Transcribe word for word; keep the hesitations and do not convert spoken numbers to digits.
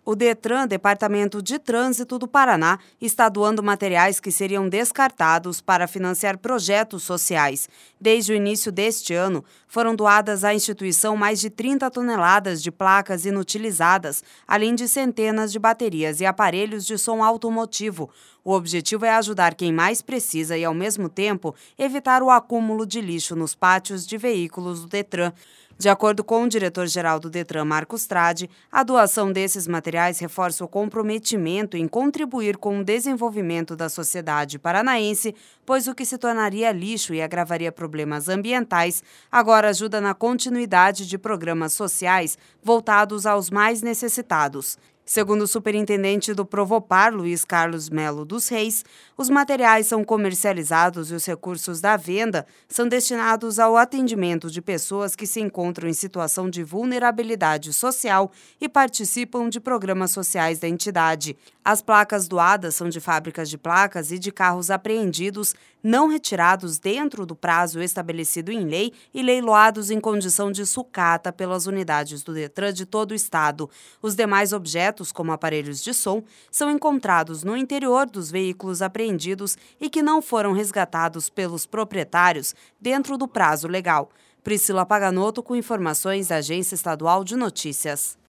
O DETRAN, Departamento de Trânsito do Paraná, está doando materiais que seriam descartados para financiar projetos sociais. Desde o início deste ano, foram doadas à instituição mais de trinta toneladas de placas inutilizadas, além de centenas de baterias e aparelhos de som automotivo. O objetivo é ajudar quem mais precisa e, ao mesmo tempo, evitar o acúmulo de lixo nos pátios de veículos do DETRAN. De acordo com o diretor-geral do DETRAN, Marcos Tradi, a doação desses materiais reforça o comprometimento em contribuir com o desenvolvimento da sociedade paranaense, pois o que se tornaria lixo e agravaria problemas ambientais agora ajuda na continuidade de programas sociais voltados aos mais necessitados. Segundo o superintendente do Provopar, Luiz Carlos Melo dos Reis, os materiais são comercializados e os recursos da venda são destinados ao atendimento de pessoas que se encontram em situação de vulnerabilidade social e participam de programas sociais da entidade. As placas doadas são de fábricas de placas e de carros apreendidos, não retirados dentro do prazo estabelecido em lei e leiloados em condição de sucata pelas unidades do DETRAN de todo o estado. Os demais objetos, como aparelhos de som, são encontrados no interior dos veículos apreendidos e que não foram resgatados pelos proprietários dentro do prazo legal. Priscila Paganotto com informações da Agência Estadual de Notícias.